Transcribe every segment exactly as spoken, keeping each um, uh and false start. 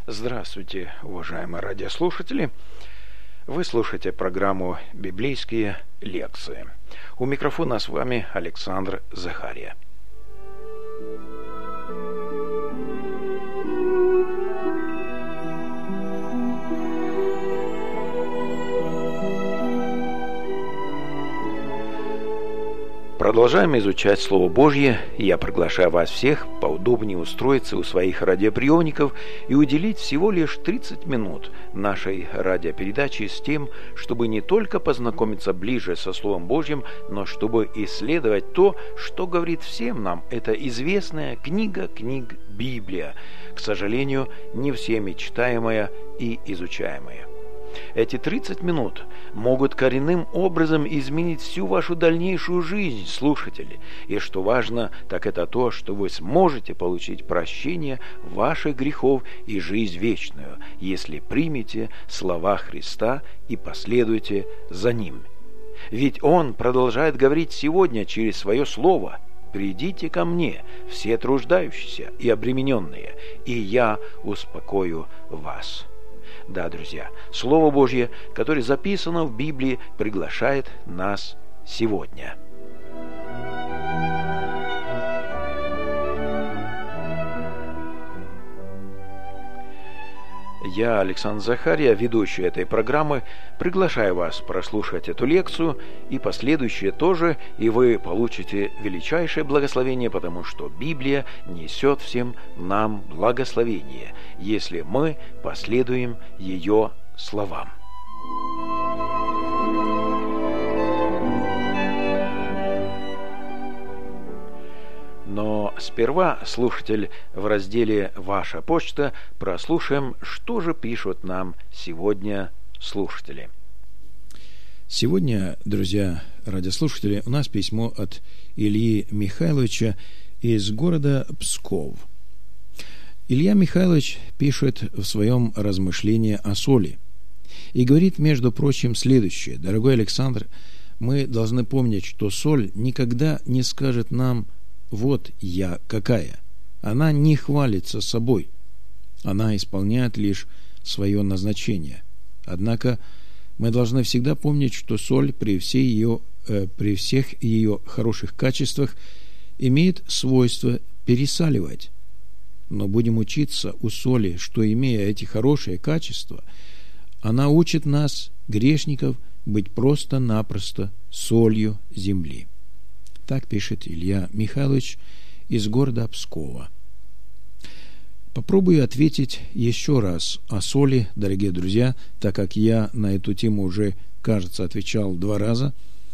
Здравствуйте, уважаемые радиослушатели! Вы слушаете программу «Библейские лекции». У микрофона с вами Александр Захария. Продолжаем изучать Слово Божье, и я приглашаю вас всех поудобнее устроиться у своих радиоприемников и уделить всего лишь тридцать минут нашей радиопередачи с тем, чтобы не только познакомиться ближе со Словом Божьим, но чтобы исследовать то, что говорит всем нам эта известная книга книг Библия, к сожалению, не всеми читаемая и изучаемая. Эти тридцать минут могут коренным образом изменить всю вашу дальнейшую жизнь, слушатели. И что важно, так это то, что вы сможете получить прощение ваших грехов и жизнь вечную, если примете слова Христа и последуете за Ним. Ведь Он продолжает говорить сегодня через Свое Слово: «Придите ко мне, все труждающиеся и обремененные, и я успокою вас». Да, друзья, Слово Божье, которое записано в Библии, приглашает нас сегодня. Я, Александр Захария, ведущий этой программы, приглашаю вас прослушать эту лекцию и последующие тоже, и вы получите величайшее благословение, потому что Библия несет всем нам благословение, если мы последуем ее словам. Но сперва, слушатель, в разделе «Ваша почта» прослушаем, что же пишут нам сегодня слушатели. Сегодня, друзья радиослушатели, у нас письмо от Ильи Михайловича из города Псков. Илья Михайлович пишет в своем размышлении о соли и говорит, между прочим, следующее: «Дорогой Александр, мы должны помнить, что соль никогда не скажет нам: вот я какая. Она не хвалится собой. Она исполняет лишь свое назначение. Однако мы должны всегда помнить, что соль при, всей ее, э, при всех ее хороших качествах имеет свойство пересаливать. Но будем учиться у соли, что, имея эти хорошие качества, она учит нас, грешников, быть просто-напросто солью земли». Так пишет Илья Михайлович из города Пскова. Попробую ответить еще раз о соли, дорогие друзья, так как я на эту тему уже, кажется, отвечал два раза.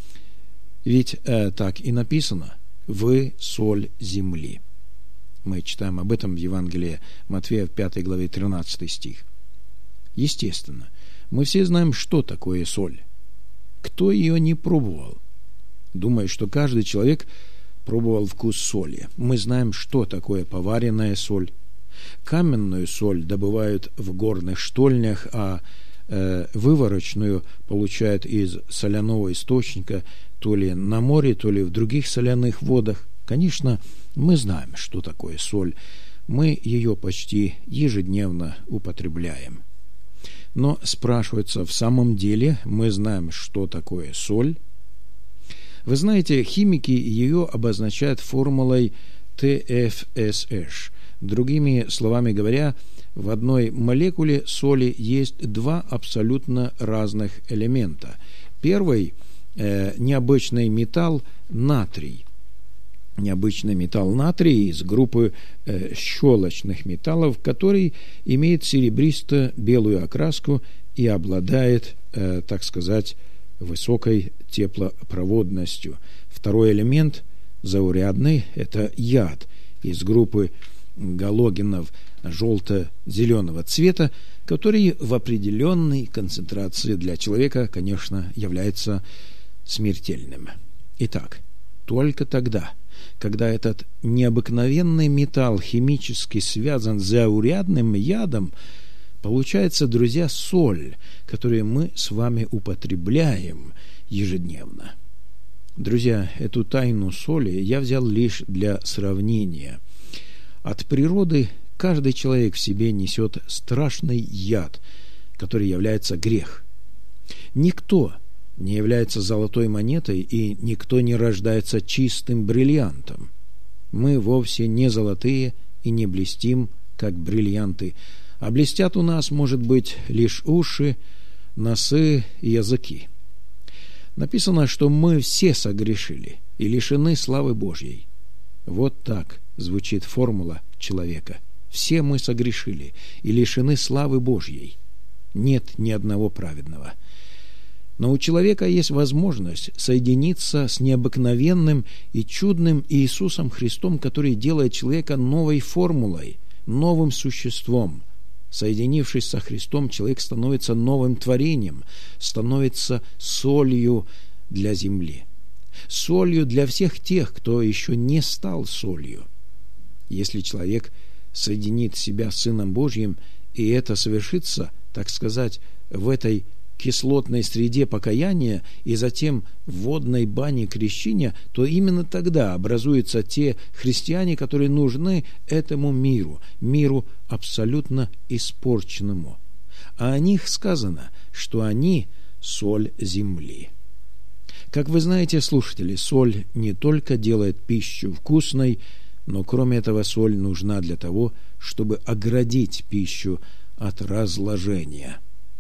Ведь э, так и написано: «Вы соль земли». Мы читаем об этом в Евангелии Матфея в пятой главе тринадцатый стих. Естественно, мы все знаем, что такое соль. Кто ее не пробовал? Думаю, что каждый человек пробовал вкус соли. Мы знаем, что такое поваренная соль. Каменную соль добывают в горных штольнях, а э, выворочную получают из соляного источника то ли на море, то ли в других соляных водах. Конечно, мы знаем, что такое соль. Мы ее почти ежедневно употребляем. Но спрашивается, в самом деле мы знаем, что такое соль? Вы знаете, химики ее обозначают формулой тэ эф эс эш. Другими словами говоря, в одной молекуле соли есть два абсолютно разных элемента. Первый э, – необычный металл натрий. Необычный металл натрий из группы э, щелочных металлов, который имеет серебристо-белую окраску и обладает, э, так сказать, высокой теплопроводностью. Второй элемент, заурядный, это яд из группы галогенов желто-зеленого цвета, который в определенной концентрации для человека, конечно, является смертельным. Итак, только тогда, когда этот необыкновенный металл химически связан с заурядным ядом, получается, друзья, соль, которую мы с вами употребляем ежедневно. Друзья, эту тайну соли я взял лишь для сравнения. От природы каждый человек в себе несет страшный яд, который является грех. Никто не является золотой монетой, и никто не рождается чистым бриллиантом. Мы вовсе не золотые и не блестим, как бриллианты, а блестят у нас, может быть, лишь уши, носы и языки. Написано, что мы все согрешили и лишены славы Божьей. Вот так звучит формула человека. Все мы согрешили и лишены славы Божьей. Нет ни одного праведного. Но у человека есть возможность соединиться с необыкновенным и чудным Иисусом Христом, который делает человека новой формулой, новым существом. Соединившись со Христом, человек становится новым творением, становится солью для земли. Солью для всех тех, кто еще не стал солью. Если человек соединит себя с Сыном Божьим, и это совершится, так сказать, в этой кислотной среде покаяния и затем в водной бане крещения, то именно тогда образуются те христиане, которые нужны этому миру, миру абсолютно испорченному. А о них сказано, что они соль земли. Как вы знаете, слушатели, соль не только делает пищу вкусной, но кроме этого соль нужна для того, чтобы оградить пищу от разложения.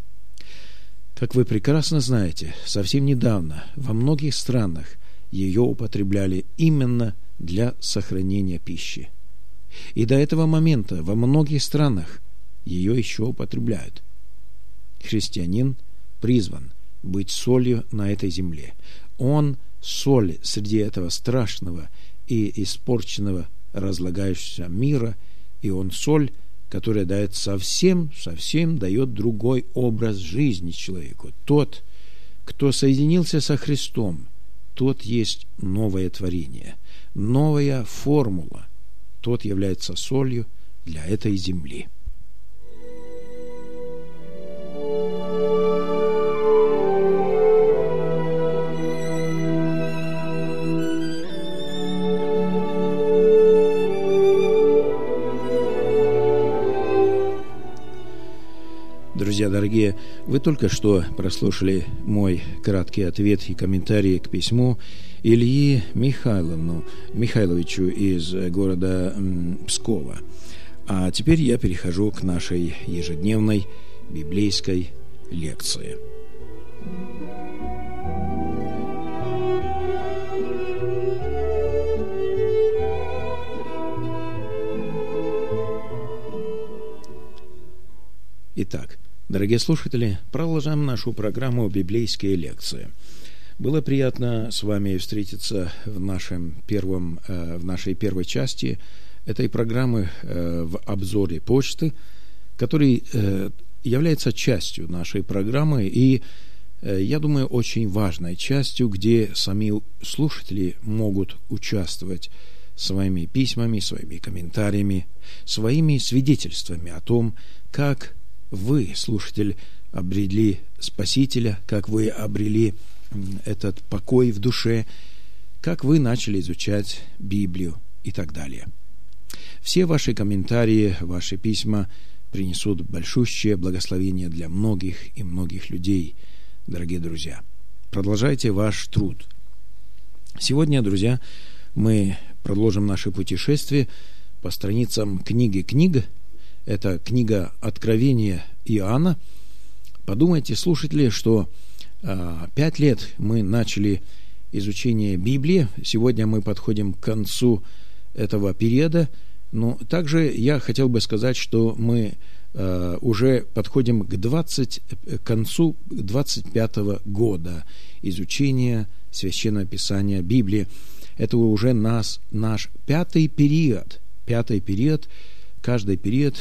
Как вы прекрасно знаете, совсем недавно во многих странах ее употребляли именно для сохранения пищи. И до этого момента во многих странах ее еще употребляют. Христианин призван быть солью на этой земле. Он соль среди этого страшного и испорченного разлагающегося мира, и он соль, которая дает совсем, совсем дает другой образ жизни человеку. Тот, кто соединился со Христом, тот есть новое творение, новая формула. Тот является солью для этой земли. Друзья дорогие, вы только что прослушали мой краткий ответ и комментарий к письму Ильи Михайловну, Михайловичу из города Пскова. А теперь я перехожу к нашей ежедневной библейской лекции. Итак, дорогие слушатели, продолжаем нашу программу «Библейские лекции». Было приятно с вами встретиться в, нашем первом, в нашей первой части этой программы в обзоре почты, который является частью нашей программы и, я думаю, очень важной частью, где сами слушатели могут участвовать своими письмами, своими комментариями, своими свидетельствами о том, как вы, слушатель, обрели Спасителя, как вы обрели этот покой в душе, как вы начали изучать Библию и так далее. Все ваши комментарии, ваши письма принесут большущее благословение для многих и многих людей, дорогие друзья. Продолжайте ваш труд. Сегодня, друзья, мы продолжим наше путешествие по страницам книги «Книга». Это книга Откровения Иоанна. Подумайте, слушатели, что а, пять лет мы начали изучение Библии. Сегодня мы подходим к концу этого периода. Но также я хотел бы сказать, что мы а, уже подходим к, двадцать, к концу двадцать пятого года изучения Священного Писания Библии. Это уже нас, наш пятый период. Пятый период. Каждый период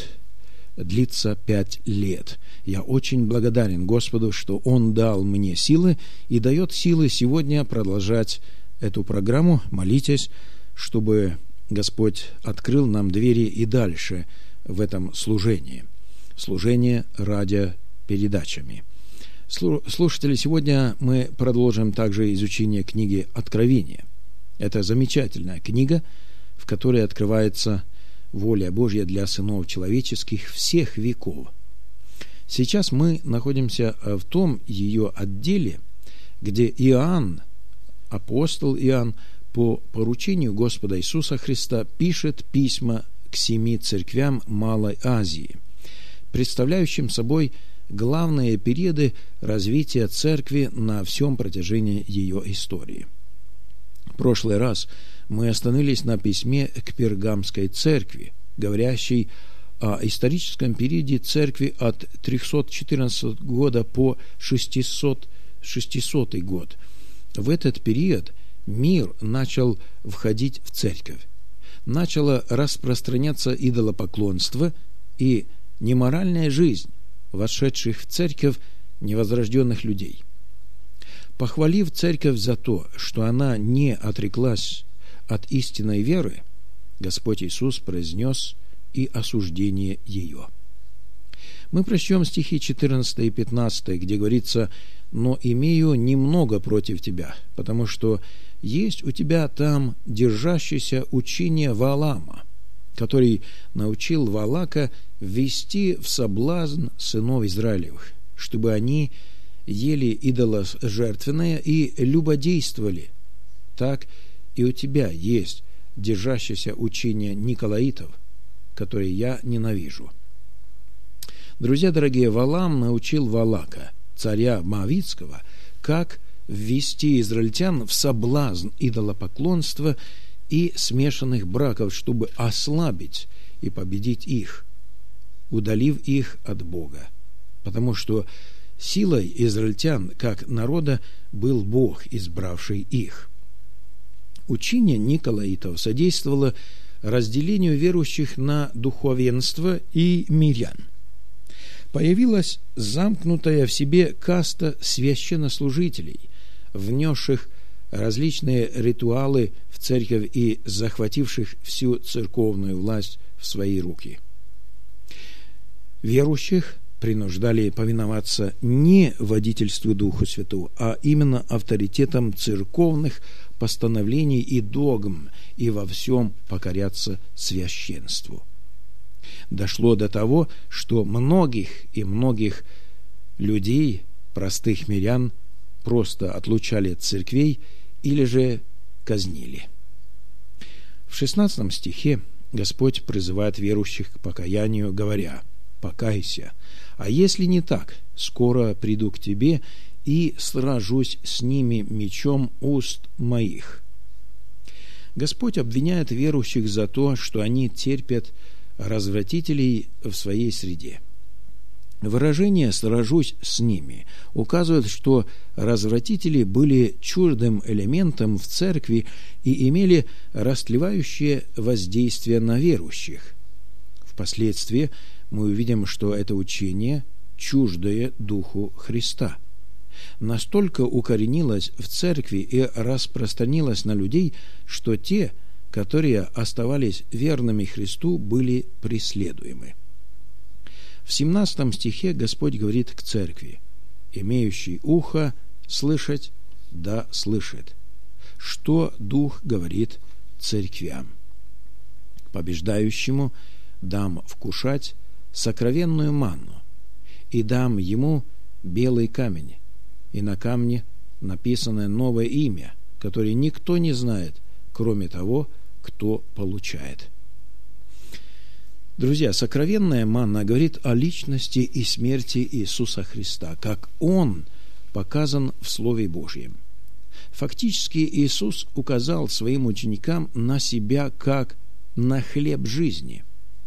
длится пять лет. Я очень благодарен Господу, что Он дал мне силы и дает силы сегодня продолжать эту программу. Молитесь, чтобы Господь открыл нам двери и дальше в этом служении. Служение радиопередачами. Слушатели, сегодня мы продолжим также изучение книги Откровения. Это замечательная книга, в которой открывается воля Божья для сынов человеческих всех веков. Сейчас мы находимся в том ее отделе, где Иоанн, апостол Иоанн, по поручению Господа Иисуса Христа пишет письма к семи церквям Малой Азии, представляющим собой главные периоды развития церкви на всем протяжении ее истории. В прошлый раз мы остановились на письме к Пергамской церкви, говорящей о историческом периоде церкви от триста четырнадцатого года по шестисотый год. В этот период мир начал входить в церковь. Начало распространяться идолопоклонство и неморальная жизнь вошедших в церковь невозрожденных людей. Похвалив церковь за то, что она не отреклась от истинной веры, Господь Иисус произнес и осуждение ее. Мы прочтем стихи четырнадцатый и пятнадцатый, где говорится: «Но имею немного против тебя, потому что есть у тебя там держащееся учение Ваалама, который научил Валака ввести в соблазн сынов Израилевых, чтобы они ели идоложертвенное и любодействовали. Так и у тебя есть держащееся учение Николаитов, которые я ненавижу». Друзья дорогие, Валаам научил Валака, царя Моавитского, как ввести израильтян в соблазн идолопоклонства и смешанных браков, чтобы ослабить и победить их, удалив их от Бога. Потому что силой израильтян, как народа, был Бог, избравший их. Учение Николаитов содействовало разделению верующих на духовенство и мирян. Появилась замкнутая в себе каста священнослужителей, внесших различные ритуалы в церковь и захвативших всю церковную власть в свои руки. Верующих принуждали повиноваться не водительству Духу Святого, а именно авторитетам церковных постановлений и догм, и во всем покоряться священству. Дошло до того, что многих и многих людей, простых мирян, просто отлучали от церквей или же казнили. В шестнадцатом стихе Господь призывает верующих к покаянию, говоря: «Покайся, а если не так, скоро приду к тебе и сражусь с ними мечом уст моих». Господь обвиняет верующих за то, что они терпят развратителей в своей среде. Выражение «сражусь с ними» указывает, что развратители были чуждым элементом в церкви и имели растлевающее воздействие на верующих. Впоследствии мы увидим, что это учение чуждое Духу Христа. Настолько укоренилось в церкви и распространилось на людей, что те, которые оставались верными Христу, были преследуемы. В семнадцатом стихе Господь говорит к церкви: «Имеющий ухо слышать, да слышит, что Дух говорит церквям. Побеждающему дам вкушать сокровенную манну, и дам ему белый камень, и на камне написано новое имя, которое никто не знает, кроме того, кто получает». Друзья, сокровенная манна говорит о личности и смерти Иисуса Христа, как Он показан в Слове Божьем. Фактически Иисус указал своим ученикам на себя как на хлеб жизни.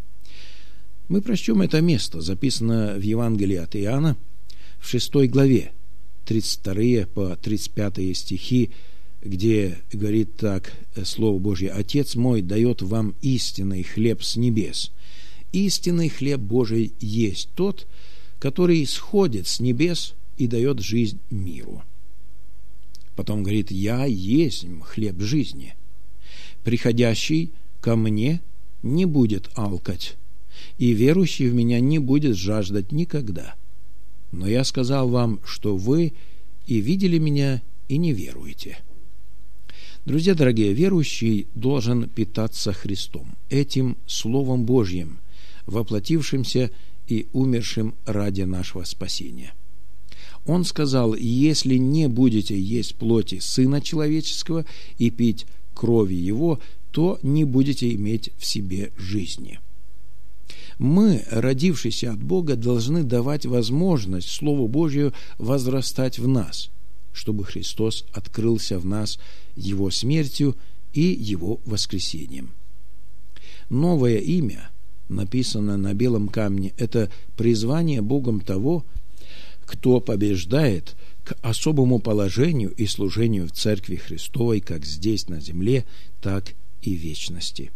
Мы прочтем это место, записано в Евангелии от Иоанна, в шестой главе, тридцать вторые по тридцать пятые стихи, где говорит так Слово Божье: «Отец мой дает вам истинный хлеб с небес. Истинный хлеб Божий есть тот, который сходит с небес и дает жизнь миру». Потом говорит: «Я есть хлеб жизни. Приходящий ко мне не будет алкать, и верующий в меня не будет жаждать никогда. Но я сказал вам, что вы и видели меня, и не веруете». Друзья дорогие, верующий должен питаться Христом, этим Словом Божьим, воплотившимся и умершим ради нашего спасения. Он сказал: «Если не будете есть плоти Сына Человеческого и пить крови Его, то не будете иметь в себе жизни». Мы, родившиеся от Бога, должны давать возможность Слову Божию возрастать в нас, чтобы Христос открылся в нас Его смертью и Его воскресением. Новое имя, написанное на белом камне, это призвание Богом того, кто побеждает, к особому положению и служению в Церкви Христовой как здесь на земле, так и в вечности.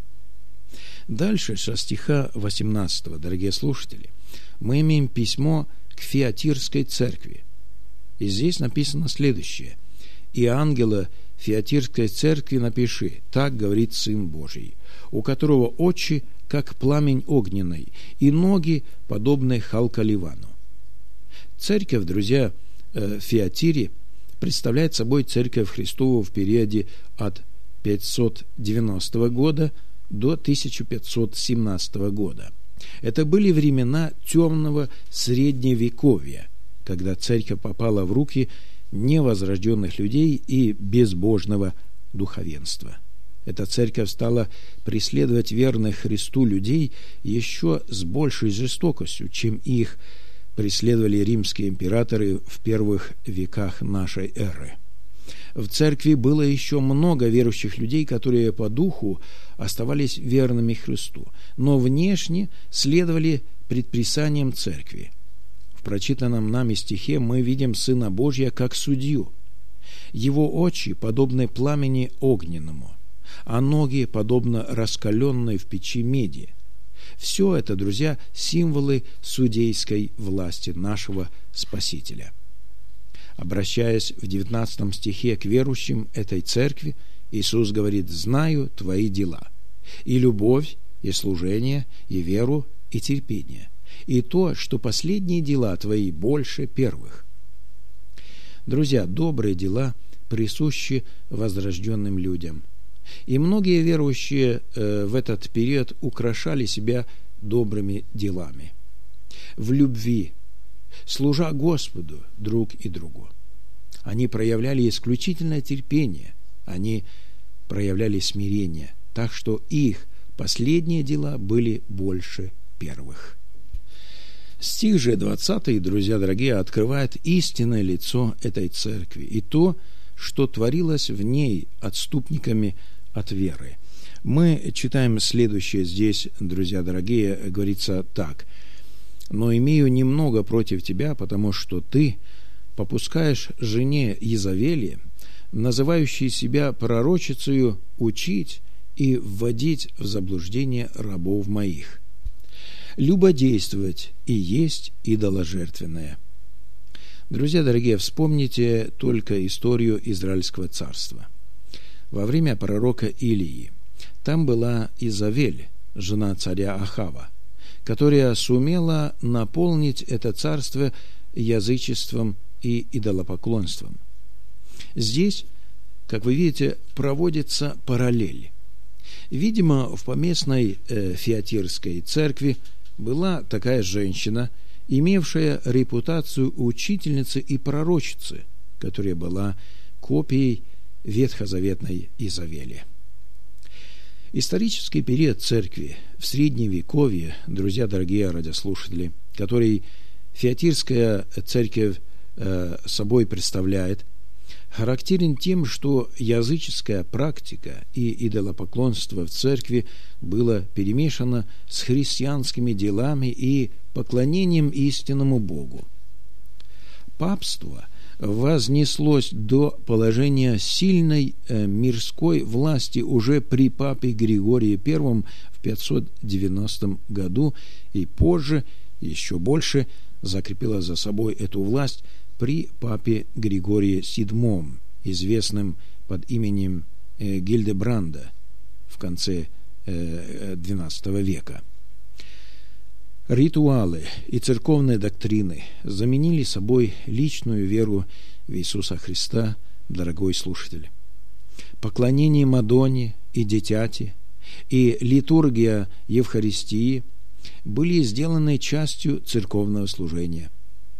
Дальше, со стиха восемнадцатого, дорогие слушатели, мы имеем письмо к Фиатирской церкви. И здесь написано следующее: «И ангела Фиатирской церкви напиши, так говорит Сын Божий, у которого очи, как пламень огненный, и ноги, подобные халкаливану». Церковь, друзья, в Фиатире представляет собой церковь Христову в периоде от пятьсот девяностого года до тысяча пятьсот семнадцатого года. Это были времена темного средневековья, когда церковь попала в руки невозрожденных людей и безбожного духовенства. Эта церковь стала преследовать верных Христу людей еще с большей жестокостью, чем их преследовали римские императоры в первых веках нашей эры. В церкви было еще много верующих людей, которые по духу оставались верными Христу, но внешне следовали предписаниям церкви. В прочитанном нами стихе мы видим Сына Божия как судью. Его очи подобны пламени огненному, а ноги подобно раскаленной в печи меди. Все это, друзья, символы судейской власти нашего Спасителя. Обращаясь в девятнадцатом стихе к верующим этой церкви, Иисус говорит: «Знаю твои дела, и любовь, и служение, и веру, и терпение, и то, что последние дела твои больше первых». Друзья, добрые дела присущи возрожденным людям. И многие верующие э, в этот период украшали себя добрыми делами. В любви, служа Господу друг и другу. Они проявляли исключительное терпение, они проявляли смирение, так что их последние дела были больше первых. Стих же двадцатый, друзья дорогие, открывает истинное лицо этой церкви и то, что творилось в ней отступниками от веры. Мы читаем следующее здесь, друзья дорогие, говорится так: «Но имею немного против тебя, потому что ты попускаешь жене Иезавели, называющей себя пророчицею, учить и вводить в заблуждение рабов моих, любодействовать и есть идоложертвенное». Друзья дорогие, вспомните только историю Израильского царства. Во время пророка Илии там была Иезавель, жена царя Ахава, которая сумела наполнить это царство язычеством и идолопоклонством. Здесь, как вы видите, проводится параллель. Видимо, в поместной э, Фиатирской церкви была такая женщина, имевшая репутацию учительницы и пророчицы, которая была копией ветхозаветной Иезавели. Исторический период церкви в Средневековье, друзья дорогие радиослушатели, который Фиатирская церковь э, собой представляет, характерен тем, что языческая практика и идолопоклонство в церкви было перемешано с христианскими делами и поклонением истинному Богу. Папство вознеслось до положения сильной э, мирской власти уже при папе Григории Первом в пятьсот девяностом году и позже еще больше закрепило за собой эту власть при папе Григории Седьмом, известным под именем э, Гильдебранда в конце э, двенадцатого века. Ритуалы и церковные доктрины заменили собой личную веру в Иисуса Христа, дорогой слушатель. поклонение Мадонне и Дитяти и литургия Евхаристии были сделаны частью церковного служения.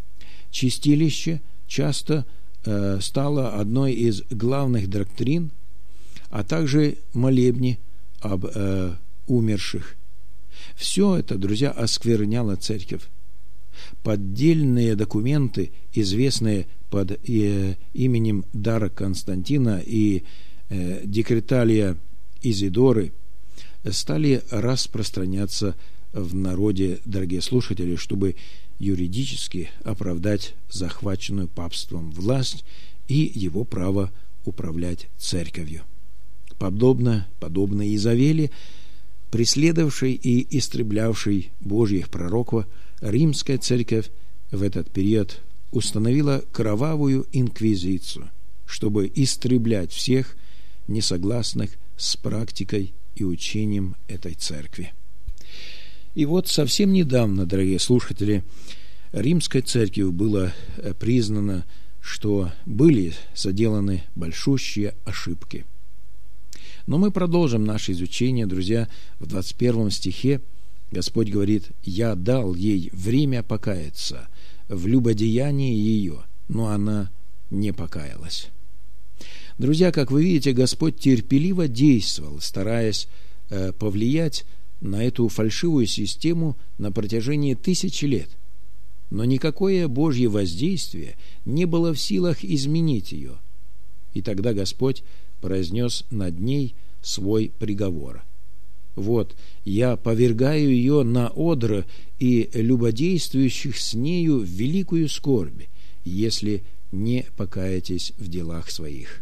Чистилище часто э, стало одной из главных доктрин, а также молебни об э, умерших. Все это, друзья, оскверняло церковь. Поддельные документы, известные под э, именем Дара Константина и э, Декреталия Изидоры, стали распространяться в народе, дорогие слушатели, чтобы юридически оправдать захваченную папством власть и его право управлять церковью. Подобно, подобно Изавели, преследовавшей и истреблявшей Божьих пророков, римская церковь в этот период установила кровавую инквизицию, чтобы истреблять всех несогласных с практикой и учением этой церкви. И вот совсем недавно, дорогие слушатели, римской церковью было признано, что были соделаны большущие ошибки. Но мы продолжим наше изучение, друзья. В двадцать первом стихе Господь говорит: «Я дал ей время покаяться в любодеянии ее, но она не покаялась». Друзья, как вы видите, Господь терпеливо действовал, стараясь э, повлиять на эту фальшивую систему на протяжении тысячи лет. Но никакое Божье воздействие не было в силах изменить ее. И тогда Господь произнес над ней свой приговор. «Вот, я повергаю ее на одр и любодействующих с нею в великую скорбь, если не покаетесь в делах своих».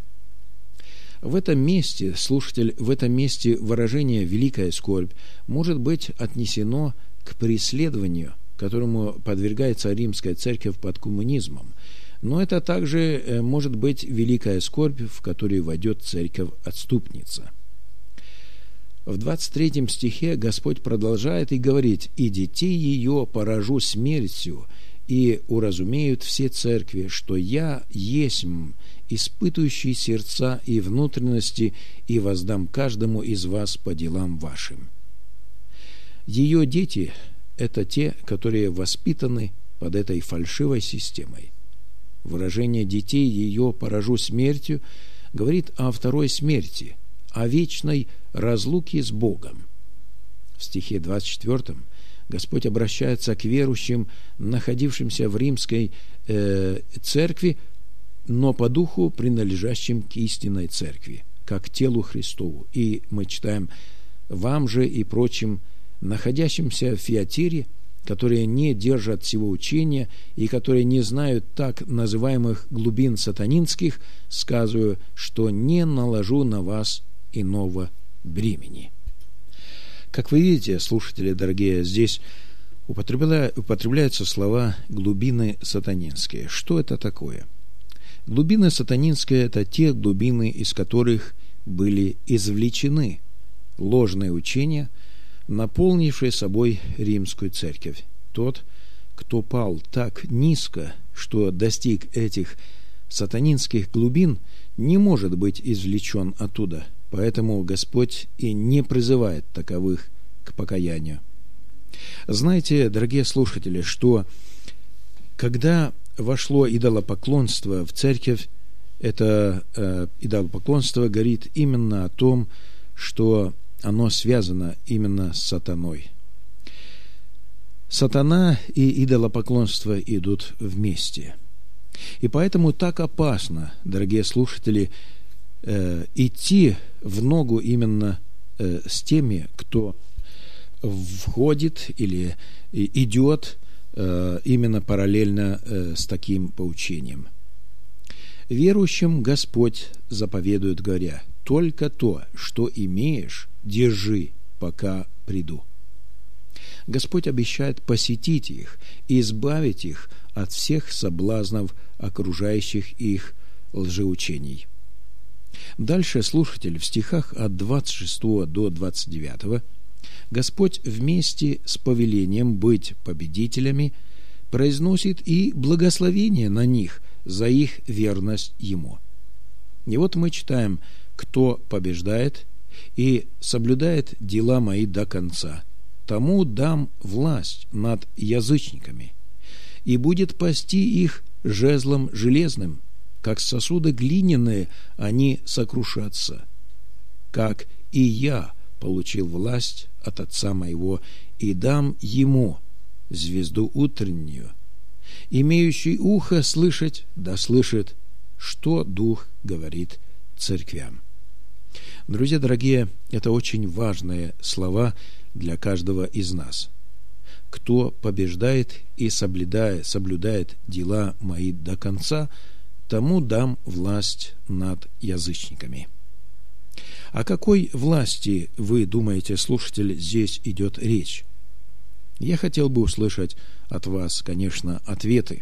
В этом месте, слушатель, в этом месте выражение «великая скорбь» может быть отнесено к преследованию, которому подвергается римская церковь под коммунизмом. Но это также может быть великая скорбь, в которую войдет церковь-отступница. В двадцать третьем стихе Господь продолжает и говорит: «И детей ее поражу смертью, и уразумеют все церкви, что я есмь, испытывающий сердца и внутренности, и воздам каждому из вас по делам вашим». Ее дети – это те, которые воспитаны под этой фальшивой системой. Выражение «детей ее поражу смертью» говорит о второй смерти, о вечной разлуке с Богом. В стихе двадцать четвёртом Господь обращается к верующим, находившимся в римской э, церкви, но по духу принадлежащим к истинной церкви, как телу Христову. И мы читаем: «Вам же и прочим, находящимся в Фиатире, которые не держат всего учения и которые не знают так называемых глубин сатанинских, сказываю, что не наложу на вас иного бремени». Как вы видите, слушатели дорогие, здесь употребляются слова «глубины сатанинские». Что это такое? Глубины сатанинские – это те глубины, из которых были извлечены ложные учения, наполнившие собой римскую церковь. Тот, кто пал так низко, что достиг этих сатанинских глубин, не может быть извлечен оттуда. Поэтому Господь и не призывает таковых к покаянию. Знаете, дорогие слушатели, что когда вошло идолопоклонство в церковь, это э, идолопоклонство говорит именно о том, что оно связано именно с сатаной. Сатана и идолопоклонство идут вместе. И поэтому так опасно, дорогие слушатели, э, идти в ногу именно э, с теми, кто входит или идет э, именно параллельно э, с таким поучением. Верующим Господь заповедует, говоря: «Только то, что имеешь, держи, пока приду». Господь обещает посетить их и избавить их от всех соблазнов, окружающих их лжеучений. Дальше, слушатель, в стихах от двадцать шестого до двадцать девятого Господь вместе с повелением быть победителями произносит и благословение на них за их верность Ему. И вот мы читаем: кто побеждает и соблюдает дела мои до конца, тому дам власть над язычниками, и будет пасти их жезлом железным, как сосуды глиняные они сокрушатся, как и я получил власть от Отца моего, и дам ему звезду утреннюю. Имеющий ухо слышать, да слышит, что Дух говорит церквям». Друзья дорогие, это очень важные слова для каждого из нас. «Кто побеждает и соблюдает, соблюдает дела мои до конца, тому дам власть над язычниками». О какой власти, вы думаете, слушатель, здесь идет речь? Я хотел бы услышать от вас, конечно, ответы.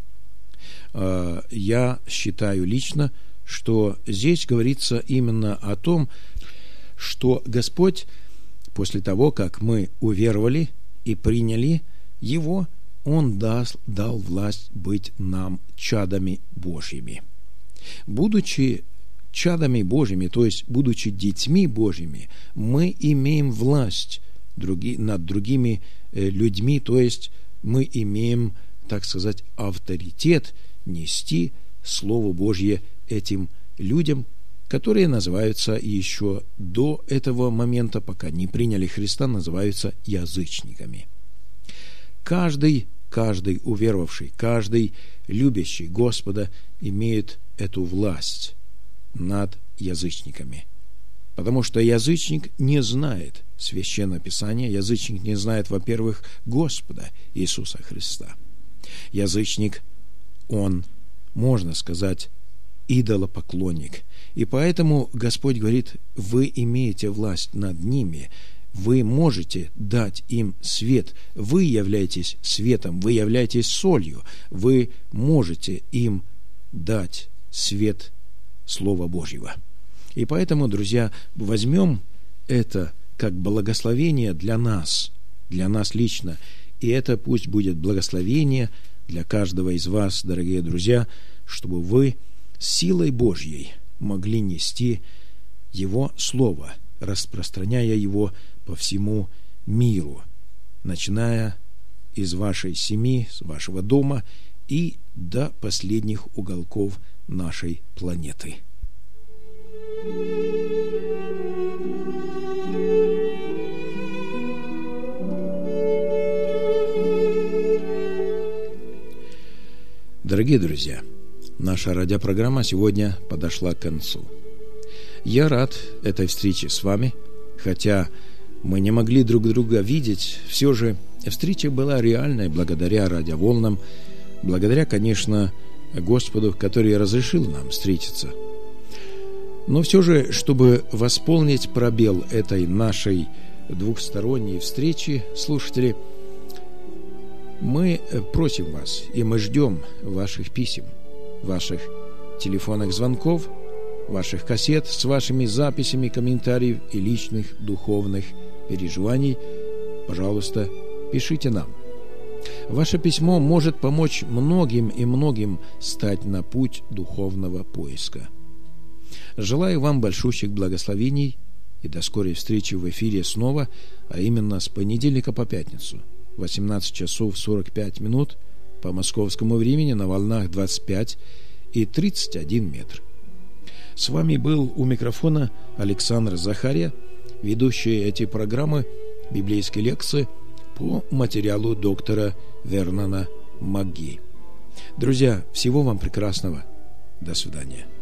Я считаю лично, что здесь говорится именно о том, что Господь, после того, как мы уверовали и приняли Его, Он дал, дал власть быть нам чадами Божьими. Будучи чадами Божьими, то есть будучи детьми Божьими, мы имеем власть други, над другими э, людьми, то есть мы имеем, так сказать, авторитет нести Слово Божье этим людям, которые называются еще до этого момента, пока не приняли Христа, называются язычниками. Каждый, каждый уверовавший, каждый любящий Господа имеет эту власть над язычниками. Потому что язычник не знает Священное Писание, язычник не знает, во-первых, Господа Иисуса Христа. Язычник, он, можно сказать, идолопоклонник. И поэтому Господь говорит: вы имеете власть над ними, вы можете дать им свет, вы являетесь светом, вы являетесь солью, вы можете им дать свет Слова Божьего. И поэтому, друзья, возьмем это как благословение для нас, для нас лично, и это пусть будет благословение для каждого из вас, дорогие друзья, чтобы вы силой Божьей могли нести Его Слово, распространяя его по всему миру, начиная из вашей семьи, с вашего дома и до последних уголков нашей планеты. Дорогие друзья, наша радиопрограмма сегодня подошла к концу. Я рад этой встрече с вами, хотя мы не могли друг друга видеть, все же встреча была реальной благодаря радиоволнам, благодаря, конечно, Господу, который разрешил нам встретиться. Но все же, чтобы восполнить пробел этой нашей двухсторонней встречи, слушатели, мы просим вас, и мы ждем ваших писем, ваших телефонных звонков, ваших кассет с вашими записями, комментариев и личных духовных переживаний. Пожалуйста, пишите нам. Ваше письмо может помочь многим и многим стать на путь духовного поиска. Желаю вам большущих благословений и до скорой встречи в эфире снова, а именно с понедельника по пятницу, восемнадцать часов сорок пять минут по московскому времени на волнах двадцать пять и тридцать один метр. С вами был у микрофона Александр Захария, ведущий эти программы библейской лекции по материалу доктора Вернона Магги. Друзья, всего вам прекрасного. До свидания.